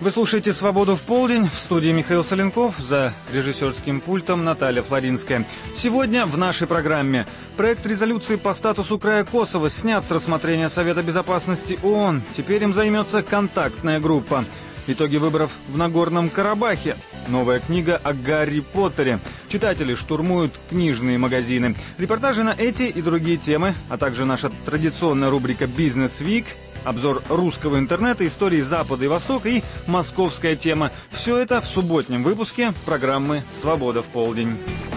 Вы слушаете «Свободу в полдень». В студии Михаил Соленков, за режиссерским пультом Наталья Флоринская. Сегодня в нашей программе проект резолюции по статусу края Косово снят с рассмотрения Совета Безопасности ООН. Теперь им займется контактная группа. Итоги выборов в Нагорном Карабахе. Новая книга о Гарри Поттере. Читатели штурмуют книжные магазины. Репортажи на эти и другие темы, а также наша традиционная рубрика «Бизнес Вик», обзор русского интернета, истории Запада и Востока и московская тема. Все это в субботнем выпуске программы «Свобода в полдень».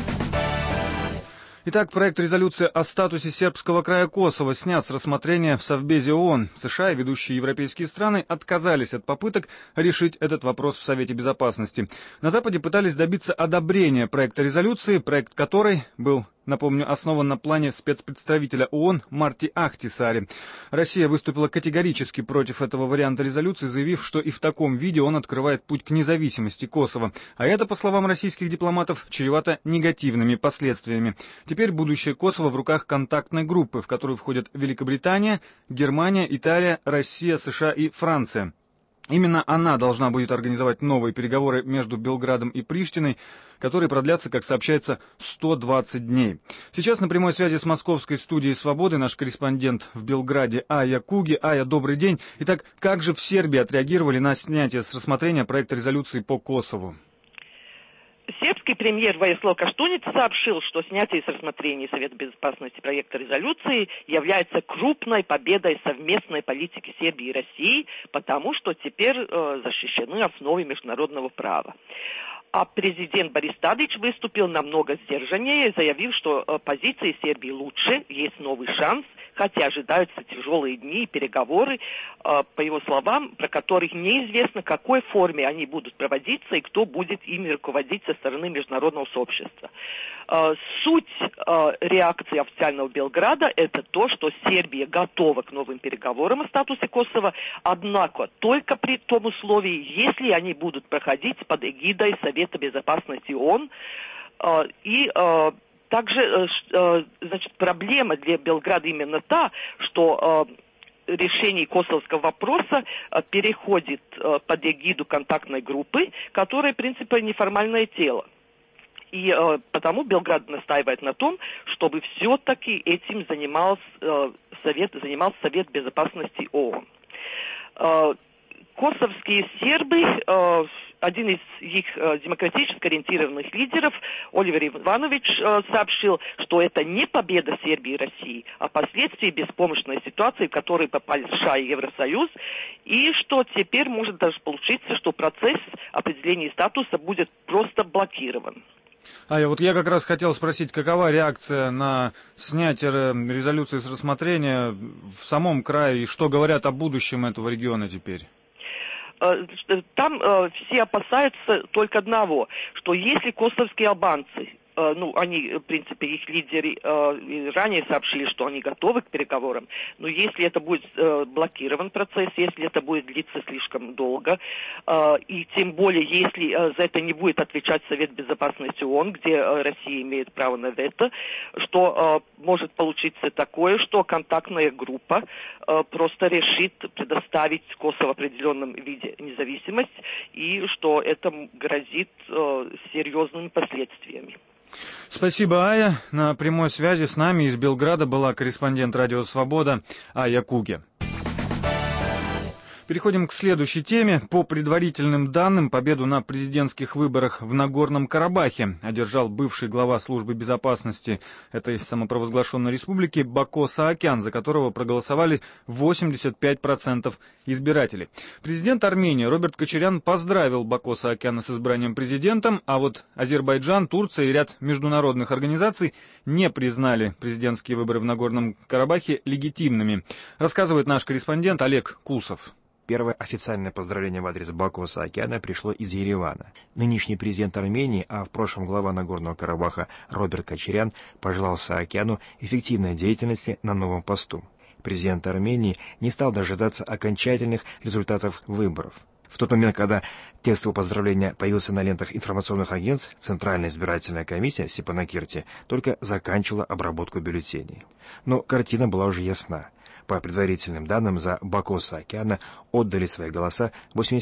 Итак, проект резолюции о статусе сербского края Косово снят с рассмотрения в Совбезе ООН. США и ведущие европейские страны отказались от попыток решить этот вопрос в Совете Безопасности. На Западе пытались добиться одобрения проекта резолюции, проект которой был, напомню, основан на плане спецпредставителя ООН Марти Ахтисари. Россия выступила категорически против этого варианта резолюции, заявив, что и в таком виде он открывает путь к независимости Косово. А это, по словам российских дипломатов, чревато негативными последствиями. Теперь будущее Косово в руках контактной группы, в которую входят Великобритания, Германия, Италия, Россия, США и Франция. Именно она должна будет организовать новые переговоры между Белградом и Приштиной, которые продлятся, как сообщается, 120 дней. Сейчас на прямой связи с московской студией «Свободы» наш корреспондент в Белграде Ая Куги. Ая, добрый день. Итак, как же в Сербии отреагировали на снятие с рассмотрения проекта резолюции по Косову? Сербский премьер Вояслав Каштуниц сообщил, что снятие с рассмотрения Совета Безопасности проекта резолюции является крупной победой совместной политики Сербии и России, потому что теперь защищены основы международного права. А президент Борис Тадич выступил намного сдержаннее, заявив, что позиции Сербии лучше, есть новый шанс, хотя ожидаются тяжелые дни и переговоры, по его словам, про которых неизвестно, в какой форме они будут проводиться и кто будет ими руководить со стороны международного сообщества. Суть реакции официального Белграда – это то, что Сербия готова к новым переговорам о статусе Косово, однако только при том условии, если они будут проходить под эгидой Совета Безопасности ООН. И также, значит, проблема для Белграда именно та, что решение косовского вопроса переходит под эгиду контактной группы, которая, в принципе, неформальное тело. И потому Белград настаивает на том, чтобы все-таки этим занимался Совет Безопасности ООН. Косовские сербы, один из их демократически ориентированных лидеров, Оливер Иванович, сообщил, что это не победа Сербии и России, а последствия беспомощной ситуации, в которой попали США и Евросоюз, и что теперь может даже получиться, что процесс определения статуса будет просто блокирован. Я как раз хотел спросить, какова реакция на снятие резолюции с рассмотрения в самом крае, и что говорят о будущем этого региона теперь? Там все опасаются только одного, что если косовские албанцы, они, в принципе, их лидеры ранее сообщили, что они готовы к переговорам, но если это будет блокирован процесс, если это будет длиться слишком долго, и тем более, если за это не будет отвечать Совет Безопасности ООН, где Россия имеет право на вето, что может получиться такое, что контактная группа просто решит предоставить Косово в определенном виде независимость, и что это грозит серьезными последствиями. Спасибо, Ая. На прямой связи с нами из Белграда была корреспондент «Радио Свобода» Ая Куги. Переходим к следующей теме. По предварительным данным, победу на президентских выборах в Нагорном Карабахе одержал бывший глава службы безопасности этой самопровозглашенной республики Бако Саакян, за которого проголосовали 85% избирателей. Президент Армении Роберт Кочарян поздравил Бако Саакяна с избранием президентом, а вот Азербайджан, Турция и ряд международных организаций не признали президентские выборы в Нагорном Карабахе легитимными, рассказывает наш корреспондент Олег Кусов. Первое официальное поздравление в адрес Баку Саакяна пришло из Еревана. Нынешний президент Армении, а в прошлом глава Нагорного Карабаха Роберт Кочарян пожелал Саакяну эффективной деятельности на новом посту. Президент Армении не стал дожидаться окончательных результатов выборов. В тот момент, когда текст его поздравления появился на лентах информационных агентств, Центральная избирательная комиссия в Степанакерте только заканчивала обработку бюллетеней. Но картина была уже ясна. По предварительным данным, за Баку-Саакяна отдали свои голоса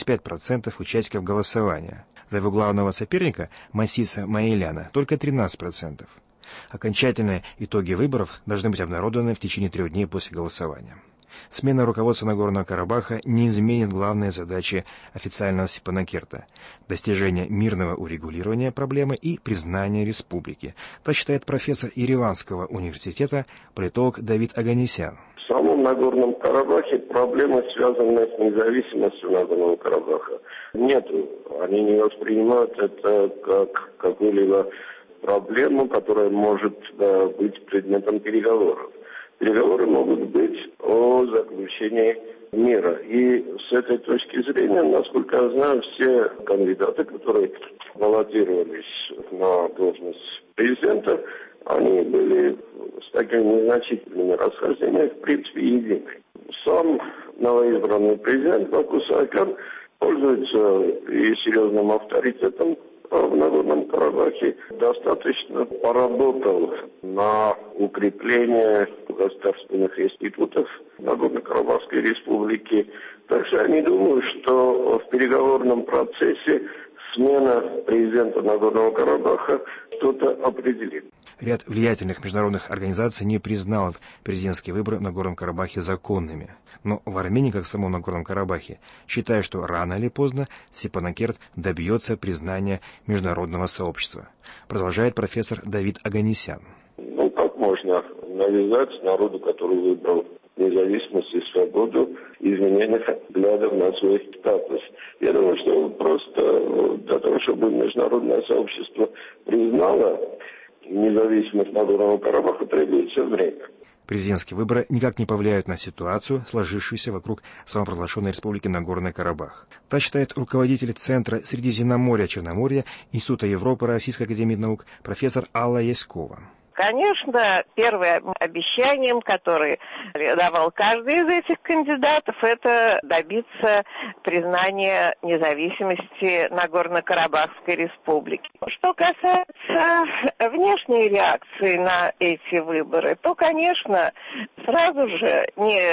85% участников голосования. За его главного соперника, Масиса Маиляна, только 13%. Окончательные итоги выборов должны быть обнародованы в течение 3 дней после голосования. Смена руководства Нагорного Карабаха не изменит главные задачи официального Степанакерта – достижение мирного урегулирования проблемы и признания республики. Так считает профессор Ереванского университета, политолог Давид Оганесян. В самом Нагорном Карабахе проблемы, связанные с независимостью Нагорного Карабаха, нету. Они не воспринимают это как какую-либо проблему, которая может быть предметом переговоров. Переговоры могут быть о заключении мира. И с этой точки зрения, насколько я знаю, все кандидаты, которые баллотировались на должность президента, они были с такими незначительными расхождениями, в принципе, едины. Сам новоизбранный президент Баку-Саакян пользуется и серьезным авторитетом в Нагорном Карабахе, достаточно поработал на укрепление государственных институтов Нагорно-Карабахской республики. Так что я не думаю, что в переговорном процессе смена президента Нагорного Карабаха что-то определит. Ряд влиятельных международных организаций не признал президентские выборы в Нагорном Карабахе законными. Но в Армении, как в самом Нагорном Карабахе, считают, что рано или поздно Степанакерт добьется признания международного сообщества. Продолжает профессор Давид Оганесян. Как можно навязать народу, который выбрал независимость и свободу, изменения взглядов на свой статус? Я думаю, что просто для того, чтобы международное сообщество признало независимость Нагорного Карабаха, требуется время. Президентские выборы никак не повлияют на ситуацию, сложившуюся вокруг самопровозглашенной республики Нагорный Карабах. Так считает руководитель Центра Средиземноморья-Черноморья Института Европы Российской академии наук профессор Алла Яськова. Конечно, первым обещанием, которое давал каждый из этих кандидатов, это добиться признания независимости Нагорно-Карабахской республики. Что касается внешней реакции на эти выборы, то, конечно, сразу же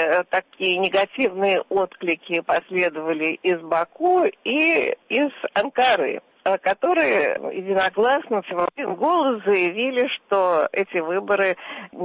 такие негативные отклики последовали из Баку и из Анкары, которые единогласно в один голос заявили, что эти выборы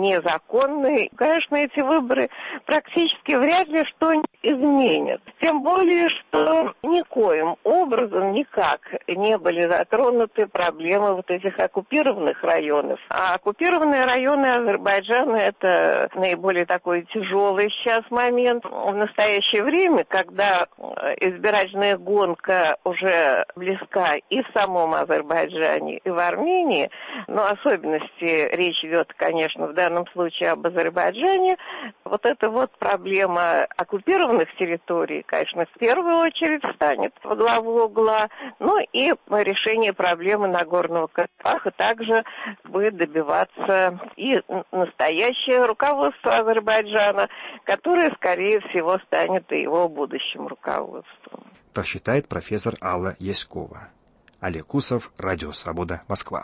незаконны. Конечно, эти выборы практически вряд ли что изменят. Тем более, что никоим образом никак не были затронуты проблемы вот этих оккупированных районов. А оккупированные районы Азербайджана – это наиболее такой тяжелый сейчас момент. В настоящее время, когда избирательная гонка уже близка и в самом Азербайджане, и в Армении, но в особенности речь идет, конечно, в данном случае об Азербайджане, вот эта вот проблема оккупированных территорий, конечно, в первую очередь станет во главу угла, ну и решение проблемы Нагорного Карабаха также будет добиваться и настоящее руководство Азербайджана, которое, скорее всего, станет и его будущим руководством. Так считает профессор Алла Яськова. Олег Усов, Радио Свобода, Москва.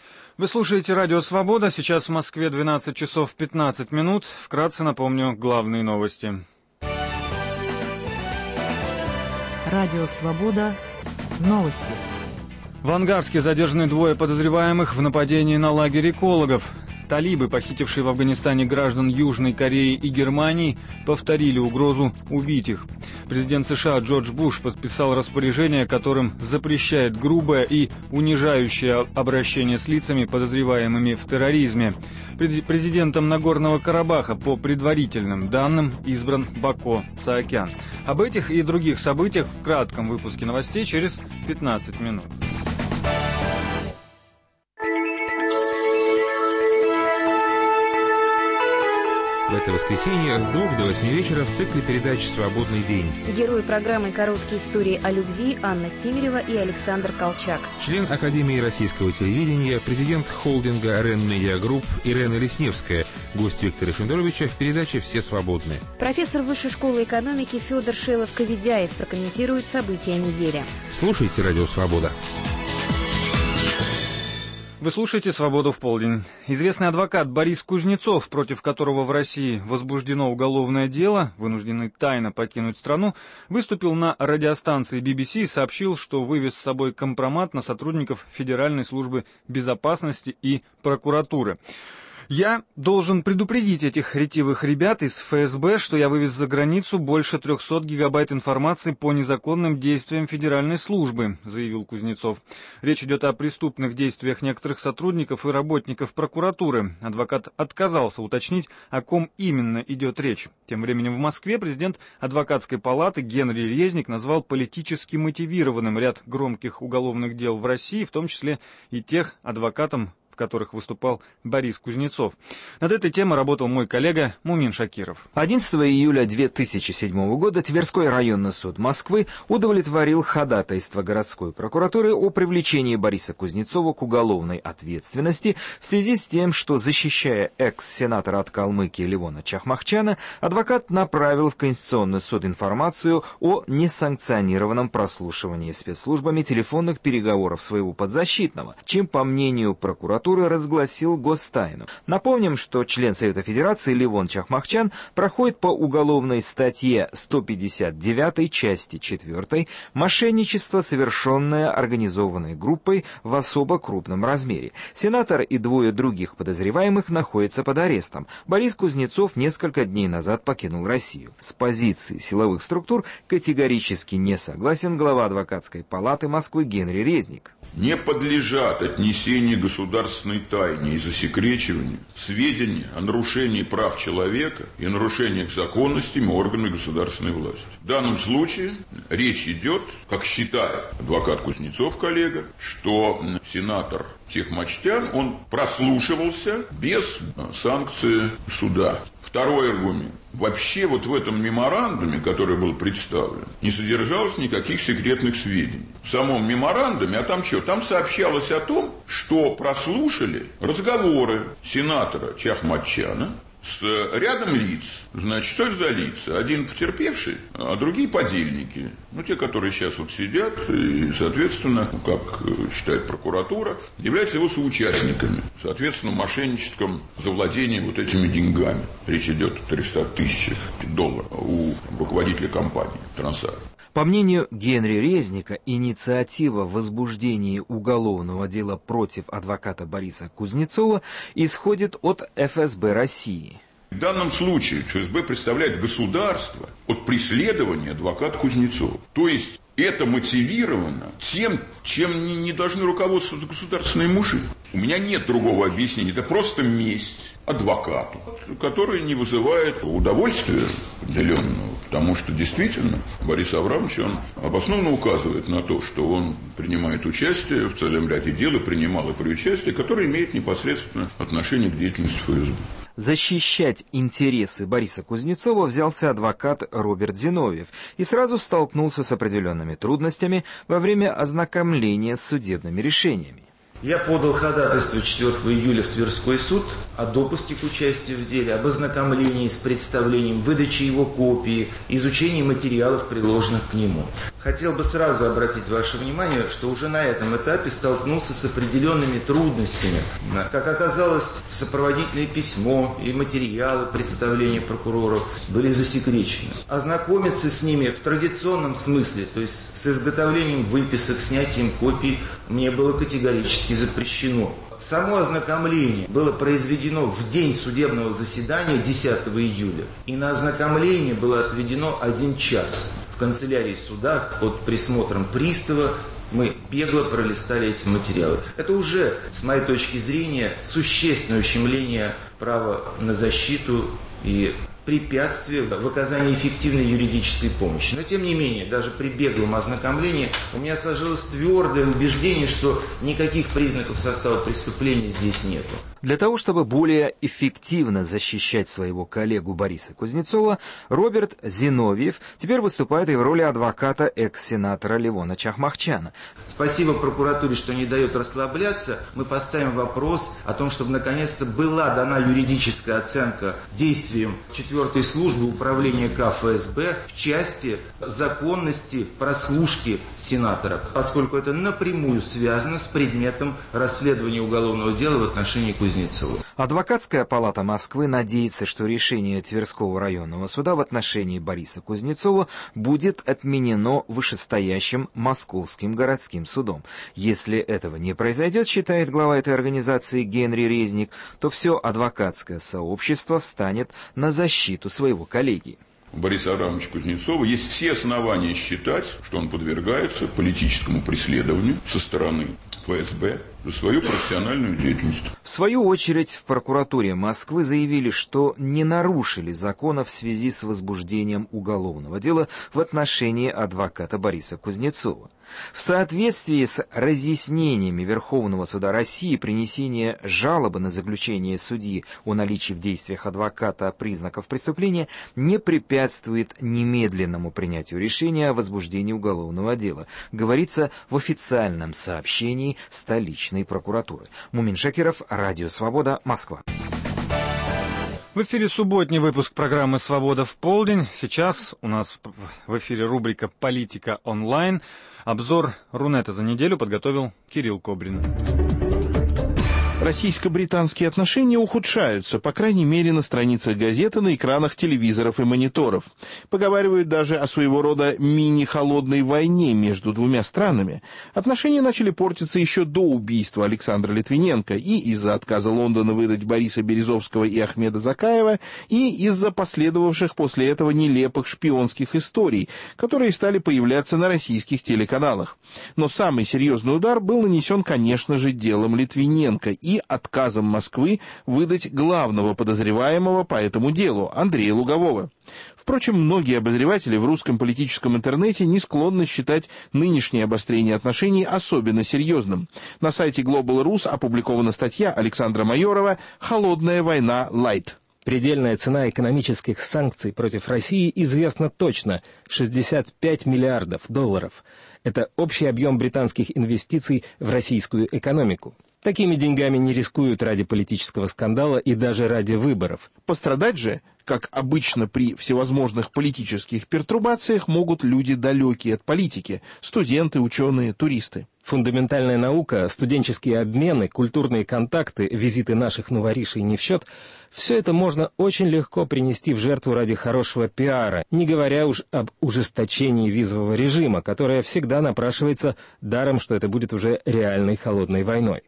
Вы слушаете Радио Свобода. Сейчас в Москве 12 часов 15 минут. Вкратце напомню главные новости. Радио Свобода. Новости. В Ангарске задержаны 2 подозреваемых в нападении на лагерь экологов. Талибы, похитившие в Афганистане граждан Южной Кореи и Германии, повторили угрозу убить их. Президент США Джордж Буш подписал распоряжение, которым запрещает грубое и унижающее обращение с лицами, подозреваемыми в терроризме. Президентом Нагорного Карабаха, по предварительным данным, избран Баку-Саакян. Об этих и других событиях в кратком выпуске новостей через 15 минут. В это воскресенье с 2 до 8 вечера в цикле передач «Свободный день». Герои программы «Короткие истории о любви» Анна Тимирева и Александр Колчак. Член Академии российского телевидения, президент холдинга «РЕН Медиа Групп» Ирена Лесневская, гость Виктора Шендеровича в передаче «Все свободны». Профессор Высшей школы экономики Федор Шейлов-Коведяев прокомментирует события недели. Слушайте «Радио Свобода». Вы слушаете «Свободу в полдень». Известный адвокат Борис Кузнецов, против которого в России возбуждено уголовное дело, вынужденный тайно покинуть страну, выступил на радиостанции BBC и сообщил, что вывез с собой компромат на сотрудников Федеральной службы безопасности и прокуратуры. «Я должен предупредить этих ретивых ребят из ФСБ, что я вывез за границу больше 300 гигабайт информации по незаконным действиям Федеральной службы», — заявил Кузнецов. Речь идет о преступных действиях некоторых сотрудников и работников прокуратуры. Адвокат отказался уточнить, о ком именно идет речь. Тем временем в Москве президент адвокатской палаты Генри Резник назвал политически мотивированным ряд громких уголовных дел в России, в том числе и тех, адвокатом в которых выступал Борис Кузнецов. Над этой темой работал мой коллега Мумин Шакиров. 11 июля 2007 года Тверской районный суд Москвы удовлетворил ходатайство городской прокуратуры о привлечении Бориса Кузнецова к уголовной ответственности в связи с тем, что, защищая экс-сенатора от Калмыкии Левона Чахмахчана, адвокат направил в Конституционный суд информацию о несанкционированном прослушивании спецслужбами телефонных переговоров своего подзащитного, чем, по мнению прокуратуры, разгласил гостайну. Напомним, что член Совета Федерации Левон Чахмахчан проходит по уголовной статье 159 части 4 «Мошенничество, совершенное организованной группой в особо крупном размере». Сенатор и двое других подозреваемых находятся под арестом. Борис Кузнецов несколько дней назад покинул Россию. С позиции силовых структур категорически не согласен глава адвокатской палаты Москвы Генри Резник. Не подлежат отнесению государственной тайне и засекречиванию сведения о нарушении прав человека и нарушениях законностями органами государственной власти. В данном случае речь идет, как считает адвокат Кузнецов, коллега, что сенатор Чахмахчан, он прослушивался без санкции суда. Второй аргумент. Вообще вот в этом меморандуме, который был представлен, не содержалось никаких секретных сведений. В самом меморандуме, а там что? Там сообщалось о том, что прослушали разговоры сенатора Чахмахчана с рядом лиц. Значит, что это за лица? Один потерпевший, а другие подельники. Ну, те, которые сейчас вот сидят и, соответственно, как считает прокуратура, являются его соучастниками. Соответственно, в мошенническом завладении вот этими деньгами. Речь идет о 300 тысячах долларов у руководителя компании «Трансар». По мнению Генри Резника, инициатива в возбуждении уголовного дела против адвоката Бориса Кузнецова исходит от ФСБ России. В данном случае ФСБ представляет государство от преследования адвоката Кузнецова. То есть это мотивировано тем, чем не должны руководствоваться государственные мужи. У меня нет другого объяснения. Это просто месть адвокату, который не вызывает удовольствия определенного. Потому что действительно Борис Аврамович, он обоснованно указывает на то, что он принимает участие в целом ряде дел и принимал и при участии, которое имеет непосредственно отношение к деятельности ФСБ. Защищать интересы Бориса Кузнецова взялся адвокат Роберт Зиновьев и сразу столкнулся с определенными трудностями во время ознакомления с судебными решениями. Я подал ходатайство 4 июля в Тверской суд о допуске к участию в деле, об ознакомлении с представлением, выдаче его копии, изучении материалов, приложенных к нему. Хотел бы сразу обратить ваше внимание, что уже на этом этапе столкнулся с определенными трудностями. Как оказалось, сопроводительное письмо и материалы представления прокуроров были засекречены. Ознакомиться с ними в традиционном смысле, то есть с изготовлением выписок, снятием копий, мне было категорически запрещено. Само ознакомление было произведено в день судебного заседания 10 июля. И на ознакомление было отведено 1 час. В канцелярии суда под присмотром пристава мы бегло пролистали эти материалы. Это уже, с моей точки зрения, существенное ущемление права на защиту и препятствие в оказании эффективной юридической помощи. Но, тем не менее, даже при беглом ознакомлении у меня сложилось твердое убеждение, что никаких признаков состава преступления здесь нету. Для того, чтобы более эффективно защищать своего коллегу Бориса Кузнецова, Роберт Зиновьев теперь выступает и в роли адвоката экс-сенатора Левона Чахмахчана. Спасибо прокуратуре, что не дает расслабляться. Мы поставим вопрос о том, чтобы наконец-то была дана юридическая оценка действиям 4 4-й службы управления КФСБ в части законности прослушки сенатора, поскольку это напрямую связано с предметом расследования уголовного дела в отношении Кузнецова. Адвокатская палата Москвы надеется, что решение Тверского районного суда в отношении Бориса Кузнецова будет отменено вышестоящим Московским городским судом. Если этого не произойдет, считает глава этой организации Генри Резник, то все адвокатское сообщество встанет на защиту своего коллеги. У Бориса Абрамовича Кузнецова есть все основания считать, что он подвергается политическому преследованию со стороны ФСБ за свою профессиональную деятельность. В свою очередь, в прокуратуре Москвы заявили, что не нарушили закона в связи с возбуждением уголовного дела в отношении адвоката Бориса Кузнецова. В соответствии с разъяснениями Верховного суда России, принесение жалобы на заключение судьи о наличии в действиях адвоката признаков преступления не препятствует немедленному принятию решения о возбуждении уголовного дела, говорится в официальном сообщении столичной прокуратуры. Мумин Шакиров, Радио Свобода, Москва. В эфире субботний выпуск программы «Свобода в полдень». Сейчас у нас в эфире рубрика «Политика онлайн». Обзор Рунета за неделю подготовил Кирилл Кобрин. Российско-британские отношения ухудшаются, по крайней мере, на страницах газеты, на экранах телевизоров и мониторов. Поговаривают даже о своего рода мини-холодной войне между двумя странами. Отношения начали портиться еще до убийства Александра Литвиненко и из-за отказа Лондона выдать Бориса Березовского и Ахмеда Закаева, и из-за последовавших после этого нелепых шпионских историй, которые стали появляться на российских телеканалах. Но самый серьезный удар был нанесен, конечно же, делом Литвиненко и отказом Москвы выдать главного подозреваемого по этому делу, Андрея Лугового. Впрочем, многие обозреватели в русском политическом интернете не склонны считать нынешнее обострение отношений особенно серьезным. На сайте Global Rus опубликована статья Александра Майорова «Холодная война Лайт». Предельная цена экономических санкций против России известна точно – 65 миллиардов долларов. Это общий объем британских инвестиций в российскую экономику. Такими деньгами не рискуют ради политического скандала и даже ради выборов. Пострадать же, как обычно при всевозможных политических пертурбациях, могут люди далекие от политики – студенты, ученые, туристы. Фундаментальная наука, студенческие обмены, культурные контакты, визиты наших новоришей не в счет – все это можно очень легко принести в жертву ради хорошего пиара, не говоря уж об ужесточении визового режима, которое всегда напрашивается, даром, что это будет уже реальной холодной войной.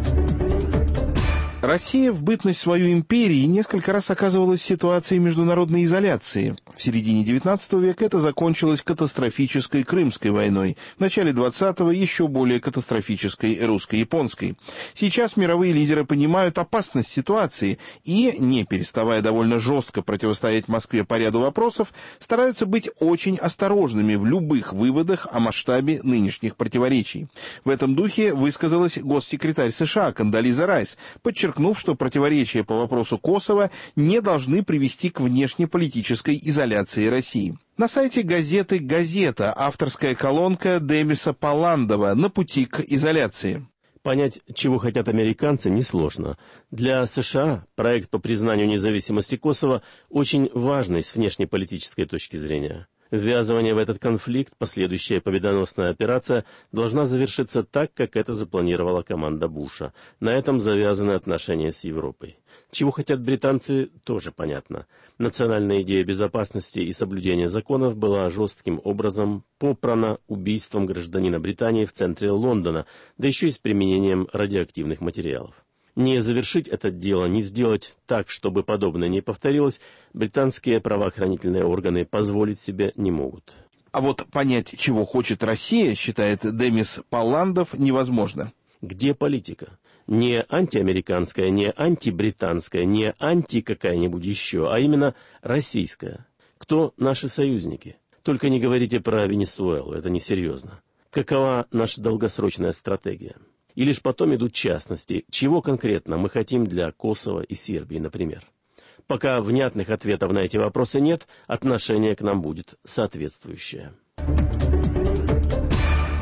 Россия в бытность свою империи несколько раз оказывалась в ситуации международной изоляции. В середине XIX века это закончилось катастрофической Крымской войной, в начале XX еще более катастрофической русско-японской. Сейчас мировые лидеры понимают опасность ситуации и, не переставая довольно жестко противостоять Москве по ряду вопросов, стараются быть очень осторожными в любых выводах о масштабе нынешних противоречий. В этом духе высказалась госсекретарь США Кондолиза Райс, подчеркнув, что противоречия по вопросу Косово не должны привести к внешнеполитической изоляции России. На сайте газеты «Газета» авторская колонка Демиса Палландова «На пути к изоляции». Понять, чего хотят американцы, несложно. Для США проект по признанию независимости Косово очень важный с внешнеполитической точки зрения. Ввязывание в этот конфликт, последующая победоносная операция, должна завершиться так, как это запланировала команда Буша. На этом завязаны отношения с Европой. Чего хотят британцы, тоже понятно. Национальная идея безопасности и соблюдения законов была жестким образом попрана убийством гражданина Британии в центре Лондона, да еще и с применением радиоактивных материалов. Не завершить это дело, не сделать так, чтобы подобное не повторилось, британские правоохранительные органы позволить себе не могут. А вот понять, чего хочет Россия, считает Демис Палландов, невозможно. Где политика? Не антиамериканская, не антибританская, не анти какая-нибудь еще, а именно российская. Кто наши союзники? Только не говорите про Венесуэлу, это несерьезно. Какова наша долгосрочная стратегия? И лишь потом идут частности, чего конкретно мы хотим для Косово и Сербии, например. Пока внятных ответов на эти вопросы нет, отношение к нам будет соответствующее.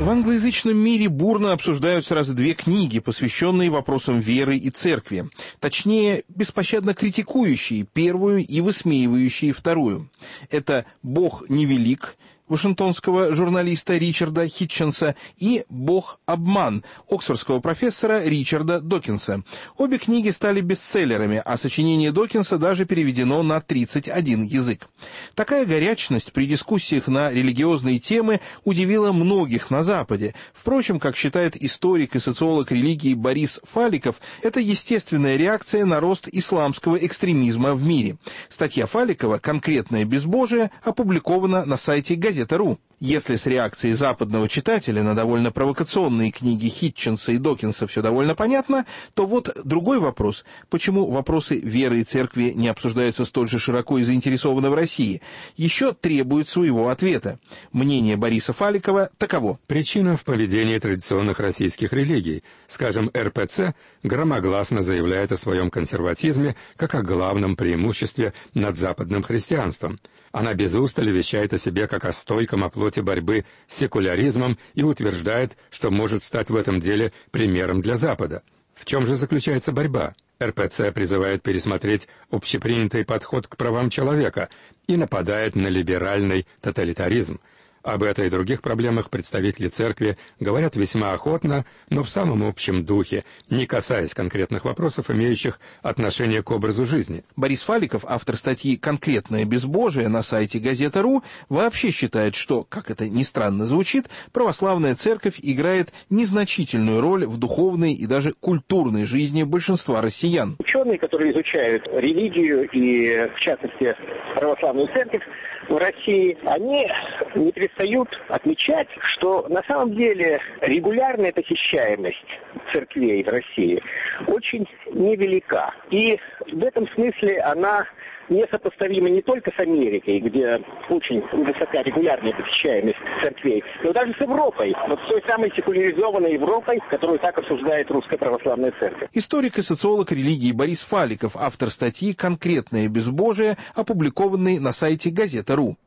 В англоязычном мире бурно обсуждают сразу две книги, посвященные вопросам веры и церкви. Точнее, беспощадно критикующие первую и высмеивающие вторую. Это «Бог невелик» вашингтонского журналиста Ричарда Хитченса и «Бог-обман» оксфордского профессора Ричарда Докинса. Обе книги стали бестселлерами, а сочинение Докинса даже переведено на 31 язык. Такая горячность при дискуссиях на религиозные темы удивила многих на Западе. Впрочем, как считает историк и социолог религии Борис Фаликов, это естественная реакция на рост исламского экстремизма в мире. Статья Фаликова «Конкретное безбожие» опубликована на сайте Газета.ру. Если с реакцией западного читателя на довольно провокационные книги Хитченса и Докинса все довольно понятно, то вот другой вопрос. Почему вопросы веры и церкви не обсуждаются столь же широко и заинтересованно в России? Еще требует своего ответа. Мнение Бориса Фаликова таково. Причина в поведении традиционных российских религий. Скажем, РПЦ громогласно заявляет о своем консерватизме как о главном преимуществе над западным христианством. Она без устали вещает о себе как о стойком оплоте борьбы с секуляризмом и утверждает, что может стать в этом деле примером для Запада. В чем же заключается борьба? РПЦ призывает пересмотреть общепринятый подход к правам человека и нападает на либеральный тоталитаризм. Об этой и других проблемах представители церкви говорят весьма охотно, но в самом общем духе, не касаясь конкретных вопросов, имеющих отношение к образу жизни. Борис Фаликов, автор статьи «Конкретное безбожие» на сайте Газета.ру, вообще считает, что, как это ни странно звучит, православная церковь играет незначительную роль в духовной и даже культурной жизни большинства россиян. Ученые, которые изучают религию и, в частности, православную церковь в России, они не перестают отмечать, что на самом деле регулярная посещаемость церквей в России очень невелика. И в этом смысле она несопоставима не только с Америкой, где очень высока регулярная посещаемость церквей, но даже с Европой, вот с той самой секуляризованной Европой, которую так обсуждает Русская Православная Церковь. Историк и социолог религии Борис Фаликов, автор статьи «Конкретное безбожие», опубликованной на сайте Газета.ру.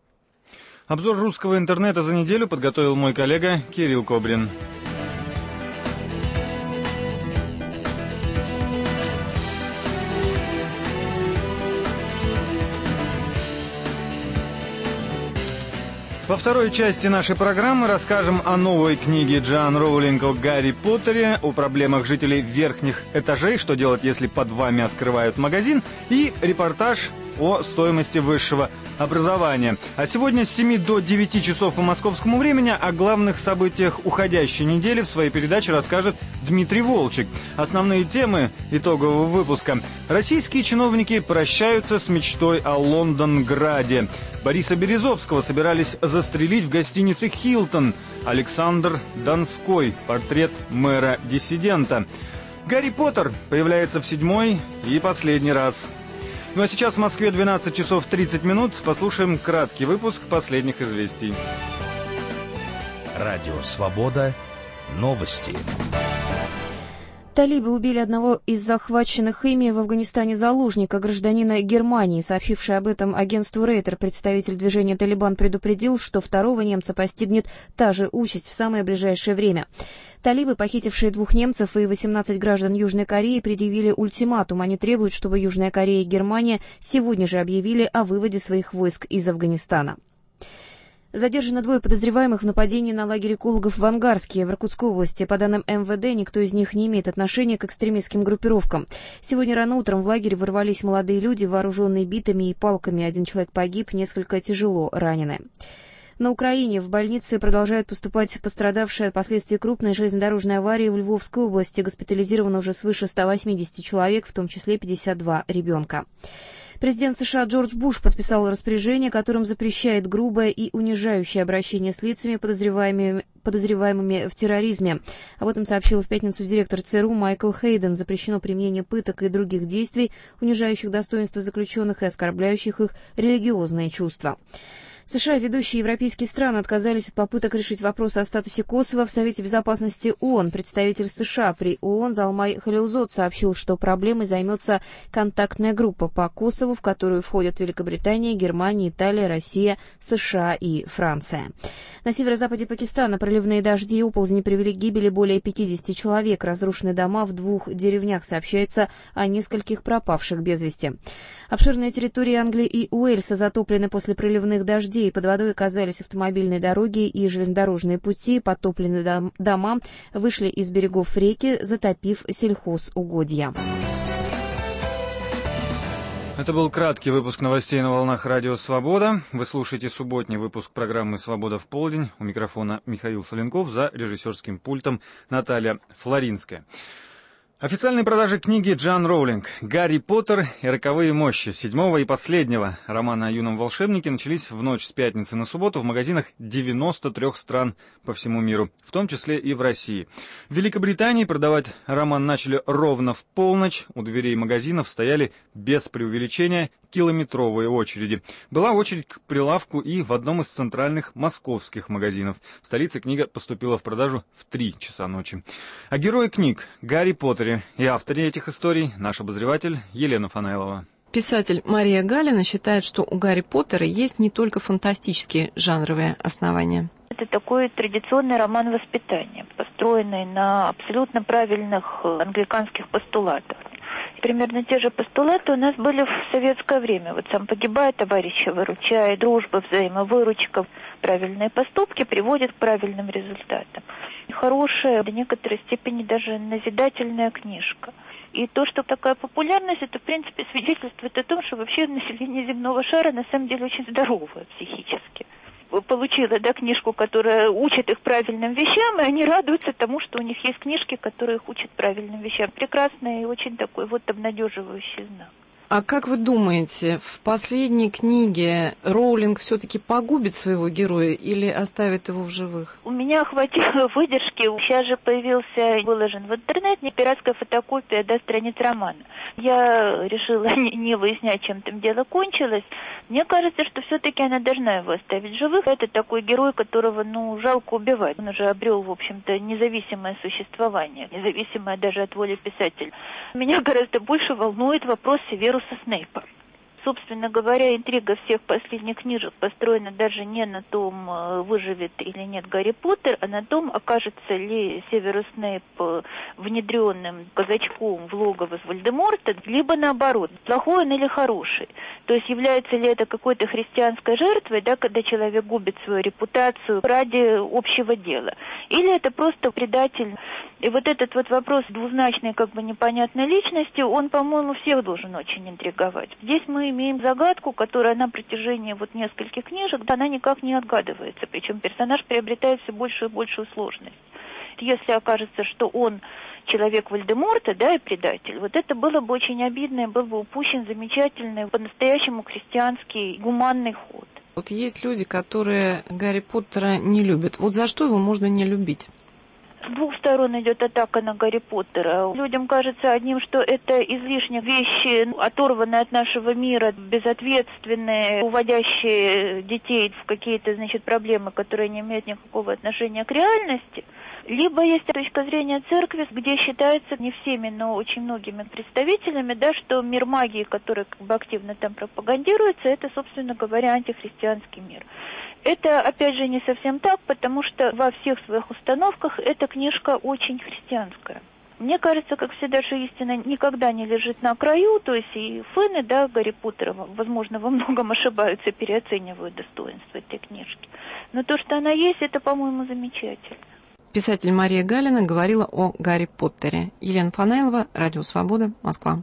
Обзор русского интернета за неделю подготовил мой коллега Кирилл Кобрин. Во второй части нашей программы расскажем о новой книге Джоан Роулинг о Гарри Поттере, о проблемах жителей верхних этажей, что делать, если под вами открывают магазин, и репортаж о стоимости высшего образования. А сегодня с 7 до 9 часов по московскому времени о главных событиях уходящей недели в своей передаче расскажет Дмитрий Волчек. Основные темы итогового выпуска. Российские чиновники прощаются с мечтой о Лондонграде. Бориса Березовского собирались застрелить в гостинице «Хилтон». Александр Донской. Портрет мэра-диссидента. Гарри Поттер появляется в 7-й и последний раз. Ну а сейчас в Москве 12 часов 30 минут. Послушаем краткий выпуск последних известий. Радио «Свобода». Новости. Талибы убили одного из захваченных ими в Афганистане заложника, гражданина Германии. Сообщивший об этом агентству Рейтер представитель движения «Талибан» предупредил, что второго немца постигнет та же участь в самое ближайшее время. Талибы, похитившие 2 немцев и 18 граждан Южной Кореи, предъявили ультиматум. Они требуют, чтобы Южная Корея и Германия сегодня же объявили о выводе своих войск из Афганистана. Задержано 2 подозреваемых в нападении на лагерь экологов в Ангарске, в Иркутской области. По данным МВД, никто из них не имеет отношения к экстремистским группировкам. Сегодня рано утром в лагерь ворвались молодые люди, вооруженные битами и палками. 1 человек погиб, несколько тяжело ранены. На Украине в больницы продолжают поступать пострадавшие от последствий крупной железнодорожной аварии в Львовской области. Госпитализировано уже свыше 180 человек, в том числе 52 ребенка. Президент США Джордж Буш подписал распоряжение, которым запрещает грубое и унижающее обращение с лицами, подозреваемыми в терроризме. Об этом сообщил в пятницу директор ЦРУ Майкл Хейден. Запрещено применение пыток и других действий, унижающих достоинство заключенных и оскорбляющих их религиозные чувства. США и ведущие европейские страны отказались от попыток решить вопрос о статусе Косово в Совете Безопасности ООН. Представитель США при ООН Залмай Халилзод сообщил, что проблемой займется контактная группа по Косово, в которую входят Великобритания, Германия, Италия, Россия, США и Франция. На северо-западе Пакистана проливные дожди и оползни привели к гибели более 50 человек. Разрушены дома в 2 деревнях. Сообщается о нескольких пропавших без вести. Обширные территории Англии и Уэльса затоплены после проливных дождей. Под водой оказались автомобильные дороги и железнодорожные пути, потоплены дома, вышли из берегов реки, затопив сельхозугодья. Это был краткий выпуск новостей на волнах Радио Свобода. Вы слушаете субботний выпуск программы «Свобода в полдень». У микрофона Михаил Соленков, за режиссерским пультом Наталья Флоринская. Официальные продажи книги Джоан Роулинг «Гарри Поттер и роковые мощи» 7-го и последнего романа о юном волшебнике начались в ночь с пятницы на субботу в магазинах 93 стран по всему миру, в том числе и в России. В Великобритании продавать роман начали ровно в полночь. У дверей магазинов стояли без преувеличения километровые очереди. Была очередь к прилавку и в одном из центральных московских магазинов. В столице книга поступила в продажу в 3 часа ночи. А герои книг «Гарри Поттере» и авторе этих историй наш обозреватель Елена Фанайлова. Писатель Мария Галина считает, что у Гарри Поттера есть не только фантастические жанровые основания. Это такой традиционный роман воспитания, построенный на абсолютно правильных англиканских постулатах. Примерно те же постулаты у нас были в советское время. Вот сам погибает, товарища выручай, дружба, взаимовыручка. Правильные поступки приводят к правильным результатам. Хорошая, до некоторой степени даже назидательная книжка. И то, что такая популярность, это, в принципе, свидетельствует о том, что вообще население земного шара на самом деле очень здоровое психически. Получила, книжку, которая учит их правильным вещам, и они радуются тому, что у них есть книжки, которые их учат правильным вещам. Прекрасный и очень такой обнадеживающий знак. А как вы думаете, в последней книге Роулинг все-таки погубит своего героя или оставит его в живых? У меня хватило выдержки. Сейчас же выложен в интернете пиратская фотокопия страниц романа. Я решила не выяснять, чем там дело кончилось. Мне кажется, что все-таки она должна его оставить в живых. Это такой герой, которого, жалко убивать. Он уже обрел, в общем-то, независимое существование, независимое даже от воли писателя. Меня гораздо больше волнует вопрос Северуса Снейпа. Собственно говоря, интрига всех последних книжек построена даже не на том, выживет или нет Гарри Поттер, а на том, окажется ли Северус Снейп внедренным казачком в логово с Вольдеморта, либо наоборот, плохой он или хороший. То есть является ли это какой-то христианской жертвой, когда человек губит свою репутацию ради общего дела, или это просто предатель. И этот вопрос двузначной, непонятной личности, он, по-моему, всех должен очень интриговать. Здесь мы имеем загадку, которая на протяжении нескольких книжек, она никак не отгадывается. Причем персонаж приобретает все большую и большую сложность. Если окажется, что он человек Вольдеморта, и предатель, это было бы очень обидно, и был бы упущен замечательный, по-настоящему христианский, гуманный ход. Есть люди, которые Гарри Поттера не любят. За что его можно не любить? С двух сторон идет атака на Гарри Поттера. Людям кажется одним, что это излишние вещи, оторванные от нашего мира, безответственные, уводящие детей в какие-то, проблемы, которые не имеют никакого отношения к реальности. Либо есть точка зрения церкви, где считается не всеми, но очень многими представителями, что мир магии, который активно там пропагандируется, это, собственно говоря, антихристианский мир. Это, опять же, не совсем так, потому что во всех своих установках эта книжка очень христианская. Мне кажется, как всегда, что истина никогда не лежит на краю, то есть и фэны, Гарри Поттера, возможно, во многом ошибаются, переоценивают достоинство этой книжки. Но то, что она есть, это, по-моему, замечательно. Писатель Мария Галина говорила о Гарри Поттере. Елена Фанайлова, Радио Свобода, Москва.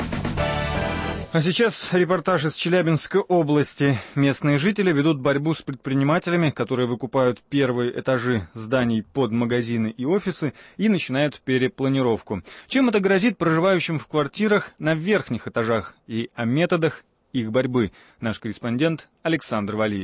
А сейчас репортаж из Челябинской области. Местные жители ведут борьбу с предпринимателями, которые выкупают первые этажи зданий под магазины и офисы и начинают перепланировку. Чем это грозит проживающим в квартирах на верхних этажах и о методах их борьбы? Наш корреспондент Александр Валиев.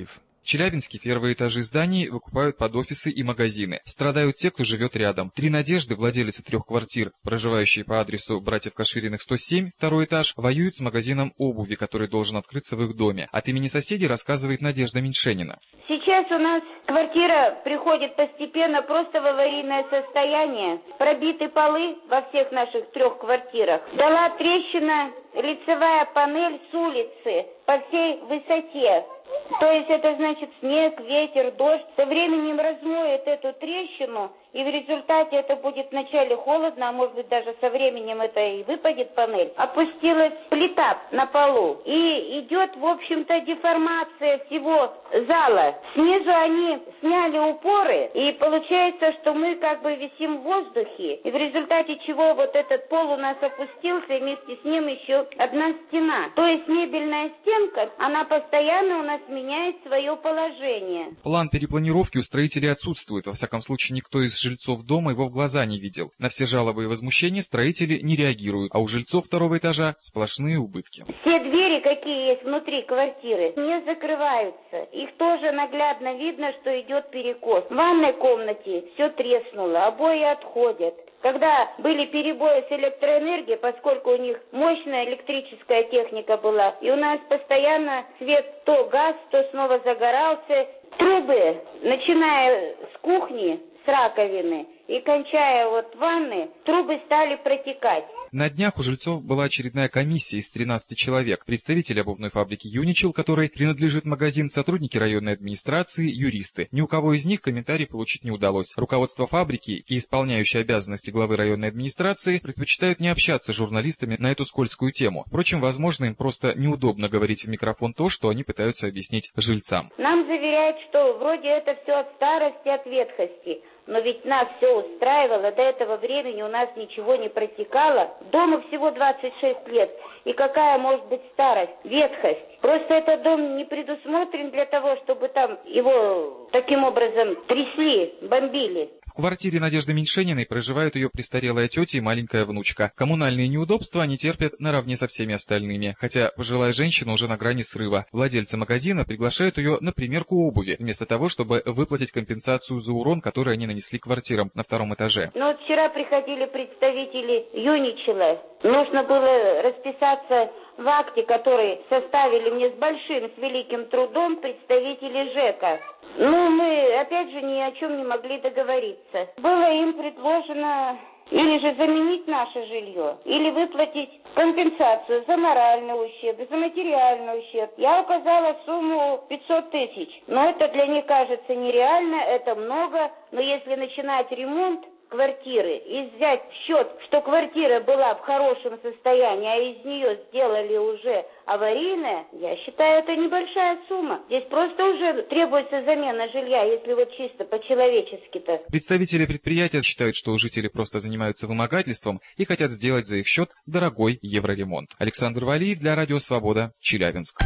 В Челябинске первые этажи зданий выкупают под офисы и магазины. Страдают те, кто живет рядом. Три Надежды, владелицы 3 квартир, проживающие по адресу братьев Кашириных, 107, второй этаж, воюют с магазином обуви, который должен открыться в их доме. От имени соседей рассказывает Надежда Меньшенина. Сейчас у нас квартира приходит постепенно просто в аварийное состояние. Пробиты полы во всех наших 3 квартирах. Дала трещина лицевая панель с улицы по всей высоте. То есть это значит снег, ветер, дождь. Со временем размоет эту трещину, и в результате это будет вначале холодно, а может быть даже со временем это и выпадет панель. Опустилась плита на полу, и идет, в общем-то, деформация всего зала. Снизу они сняли упоры, и получается, что мы как бы висим в воздухе, и в результате чего вот этот пол у нас опустился, и вместе с ним еще одна стена. То есть мебельная стенка, она постоянно у нас меняет свое положение. План перепланировки у строителей отсутствует. Во всяком случае, никто из жильцов дома его в глаза не видел. На все жалобы и возмущения строители не реагируют, а у жильцов 2-го этажа сплошные убытки. Все двери, какие есть внутри квартиры, не закрываются. Их тоже наглядно видно, что идет перекос. В ванной комнате все треснуло, обои отходят. Когда были перебои с электроэнергией, поскольку у них мощная электрическая техника была, и у нас постоянно свет то газ, то снова загорался. Трубы, начиная с кухни, с раковины и кончая вот ванны, трубы стали протекать. На днях у жильцов была очередная комиссия из 13 человек. Представители обувной фабрики «Юничел», которой принадлежит магазин, сотрудники районной администрации, юристы. Ни у кого из них комментарий получить не удалось. Руководство фабрики и исполняющие обязанности главы районной администрации предпочитают не общаться с журналистами на эту скользкую тему. Впрочем, возможно, им просто неудобно говорить в микрофон то, что они пытаются объяснить жильцам. Нам заверяют, что вроде это все от старости, от ветхости. Но ведь нас все устраивало, до этого времени у нас ничего не протекало. Дому всего 26 лет. И какая может быть старость, ветхость? Просто этот дом не предусмотрен для того, чтобы там его таким образом трясли, бомбили. В квартире Надежды Меньшениной проживают ее престарелая тетя и маленькая внучка. Коммунальные неудобства они терпят наравне со всеми остальными, хотя пожилая женщина уже на грани срыва. Владельцы магазина приглашают ее на примерку обуви, вместо того, чтобы выплатить компенсацию за урон, который они нанесли квартирам на 2-м этаже. Но вот вчера приходили представители Юничела. Нужно было расписаться в акте, который составили мне с великим трудом представители ЖЭКа. Ну, мы, опять же, ни о чем не могли договориться. Было им предложено или же заменить наше жилье, или выплатить компенсацию за моральный ущерб, за материальный ущерб. Я указала сумму 500 тысяч. Но это для них кажется нереально, это много. Но если начинать ремонт квартиры и взять в счет, что квартира была в хорошем состоянии, а из нее сделали уже аварийное, я считаю, это небольшая сумма. Здесь просто уже требуется замена жилья, если вот чисто по-человечески-то. Представители предприятия считают, что жители просто занимаются вымогательством и хотят сделать за их счет дорогой евроремонт. Александр Валиев для Радио Свобода, Челябинск.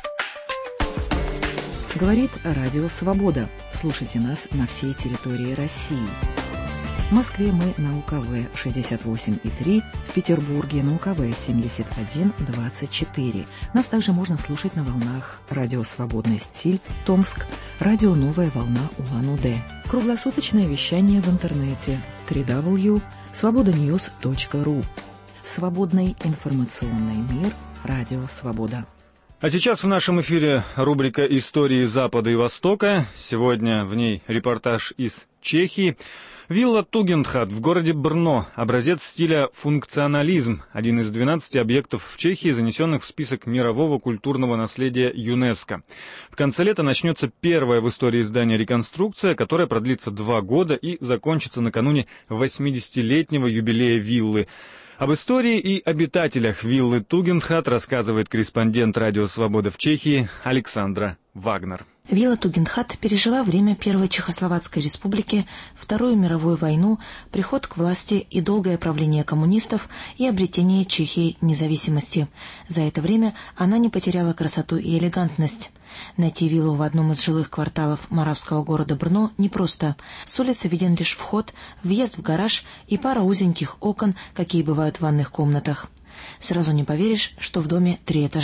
Говорит Радио Свобода. Слушайте нас на всей территории России. В Москве мы на УКВ 68,3, в Петербурге на УКВ 71,24. Нас также можно слушать на волнах Радио Свободный стиль, Томск, Радио Новая волна Улан-Удэ. Круглосуточное вещание в интернете www.svobodanews.ru. Свободный информационный мир. Радио Свобода. А сейчас в нашем эфире рубрика «Истории Запада и Востока». Сегодня в ней репортаж из Чехии. Вилла Тугенхат в городе Брно – образец стиля функционализм, один из 12 объектов в Чехии, занесенных в список мирового культурного наследия ЮНЕСКО. В конце лета начнется первая в истории здания реконструкция, которая продлится 2 года и закончится накануне 80-летнего юбилея виллы. Об истории и обитателях виллы Тугенхат рассказывает корреспондент Радио Свобода в Чехии Александра Вагнер. Вилла Тугенхат пережила время Первой Чехословацкой республики, Вторую мировую войну, приход к власти и долгое правление коммунистов и обретение Чехии независимости. За это время она не потеряла красоту и элегантность. Найти виллу в одном из жилых кварталов моравского города Брно непросто. С улицы виден лишь вход, въезд в гараж и пара узеньких окон, какие бывают в ванных комнатах. Сразу не поверишь, что в доме 3 этажа.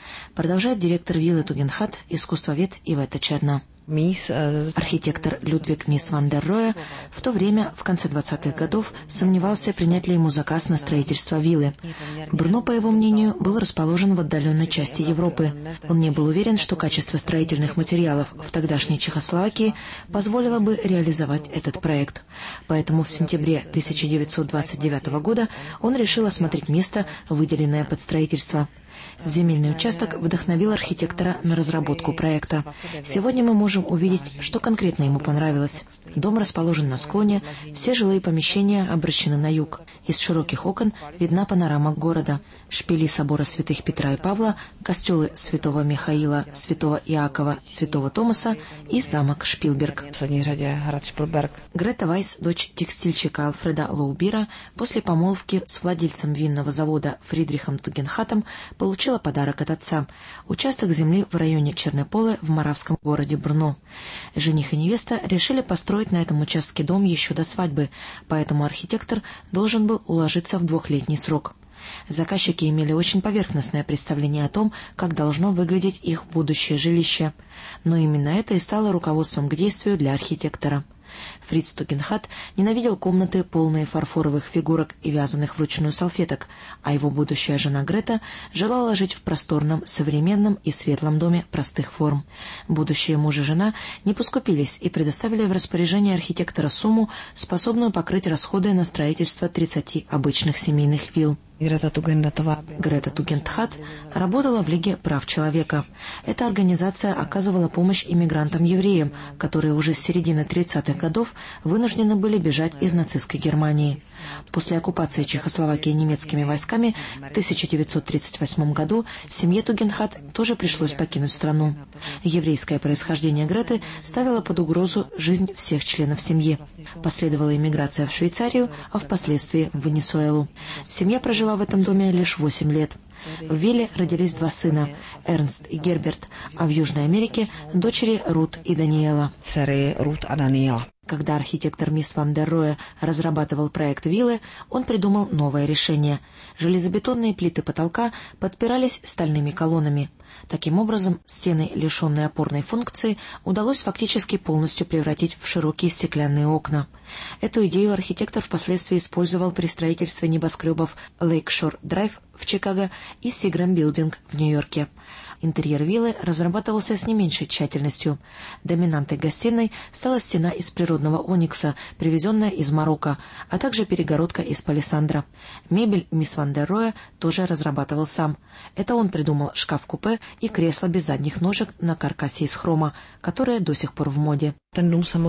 Продолжает директор виллы Тугенхат, искусствовед Ивета Черна. Архитектор Людвиг Мис ван дер Роэ в то время, в конце 20-х годов, сомневался, принять ли ему заказ на строительство виллы. Брно, по его мнению, был расположен в отдаленной части Европы. Он не был уверен, что качество строительных материалов в тогдашней Чехословакии позволило бы реализовать этот проект. Поэтому в сентябре 1929 года он решил осмотреть место, выделенное под строительство. Земельный участок вдохновил архитектора на разработку проекта. Сегодня мы можем увидеть, что конкретно ему понравилось. Дом расположен на склоне, все жилые помещения обращены на юг. Из широких окон видна панорама города. Шпили собора святых Петра и Павла, костелы святого Михаила, святого Иакова, святого Томаса и замок Шпилберг. Грета Вайс, дочь текстильщика Альфреда Лоубира, после помолвки с владельцем винного завода Фридрихом Тугенхатом получила подарок от отца – участок земли в районе Чернополы в моравском городе Брно. Жених и невеста решили построить на этом участке дом еще до свадьбы, поэтому архитектор должен был уложиться в 2-летний срок. Заказчики имели очень поверхностное представление о том, как должно выглядеть их будущее жилище. Но именно это и стало руководством к действию для архитектора. Фриц Тугенхат ненавидел комнаты, полные фарфоровых фигурок и вязаных вручную салфеток, а его будущая жена Грета желала жить в просторном, современном и светлом доме простых форм. Будущие муж и жена не поскупились и предоставили в распоряжение архитектора сумму, способную покрыть расходы на строительство 30 обычных семейных вилл. Грета Тугенхат работала в Лиге прав человека. Эта организация оказывала помощь иммигрантам-евреям, которые уже с середины 30-х годов вынуждены были бежать из нацистской Германии. После оккупации Чехословакии немецкими войсками в 1938 году семье Тугенхат тоже пришлось покинуть страну. Еврейское происхождение Греты ставило под угрозу жизнь всех членов семьи. Последовала эмиграция в Швейцарию, а впоследствии в Венесуэлу. Семья прожила в этом доме лишь 8 лет. В вилле родились 2 сына – Эрнст и Герберт, а в Южной Америке – дочери Рут и Даниэла. Когда архитектор Мис ван дер Роэ разрабатывал проект виллы, он придумал новое решение. Железобетонные плиты потолка подпирались стальными колоннами. Таким образом, стены, лишенные опорной функции, удалось фактически полностью превратить в широкие стеклянные окна. Эту идею архитектор впоследствии использовал при строительстве небоскребов Лейкшор Драйв в Чикаго и Сиграм Билдинг в Нью-Йорке. Интерьер виллы разрабатывался с не меньшей тщательностью. Доминантой гостиной стала стена из природного оникса, привезенная из Марокко, а также перегородка из палисандра. Мебель Мис ван дер Роэ тоже разрабатывал сам. Это он придумал шкаф-купе и кресло без задних ножек на каркасе из хрома, которое до сих пор в моде. Эта